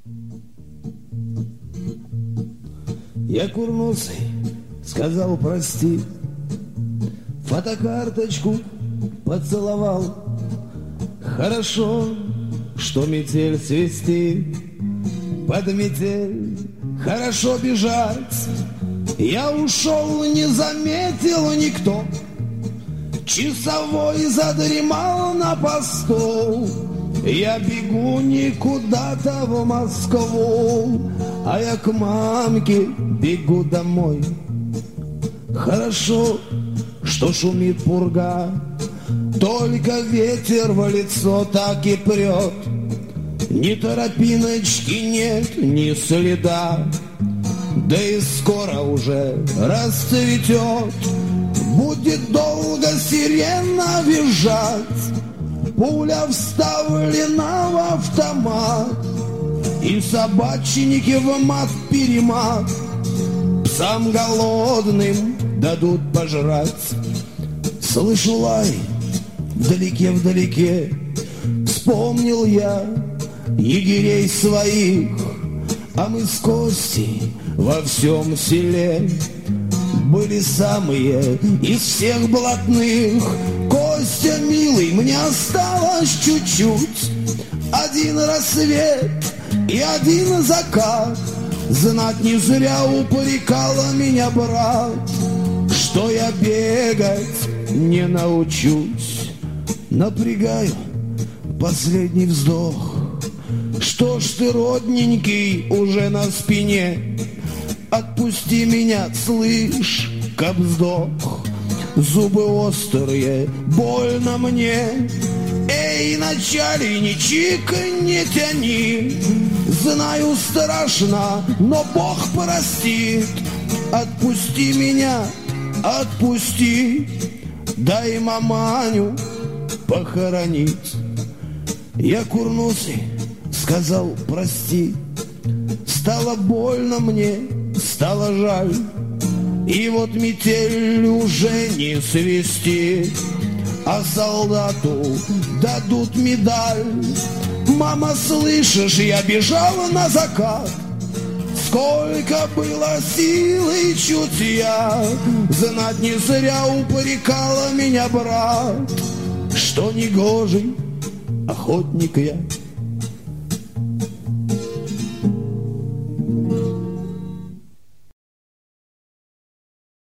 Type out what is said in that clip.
Я курносый сказал прости, фотокарточку поцеловал. Хорошо, что метель свистит, под метель хорошо бежать. Я ушел, не заметил никто, часовой задремал на посту. Я бегу не куда-то в Москву, а я к мамке бегу домой. Хорошо, что шумит пурга, только ветер в лицо так и прет. Ни тропиночки нет, ни следа, да и скоро уже расцветет. Будет долго сирена визжать, пуля вставлена в автомат, и собачники в мат-перемат псам голодным дадут пожрать. Слышу лай вдалеке, вспомнил я егерей своих, а мы с Костей во всем селе были самые из всех блатных. Костя, милый, мне осталось чуть-чуть, один рассвет и один закат. Знать не зря упрекала меня брат, что я бегать не научусь. Напрягаю последний вздох. Что ж ты, родненький, уже на спине? Отпусти меня, слышь, кобздох. Зубы острые, больно мне. Эй, начальничек, не тяни. Знаю, страшно, но Бог простит. Отпусти меня, отпусти. Дай маманю похоронить. Я курносый сказал прости. Стало больно мне, стало жаль. И вот метель уже не свистит, а солдату дадут медаль. Мама, слышишь, я бежал на закат. Сколько было сил и чутья, знать не зря упрекала меня брат, что негожий охотник я.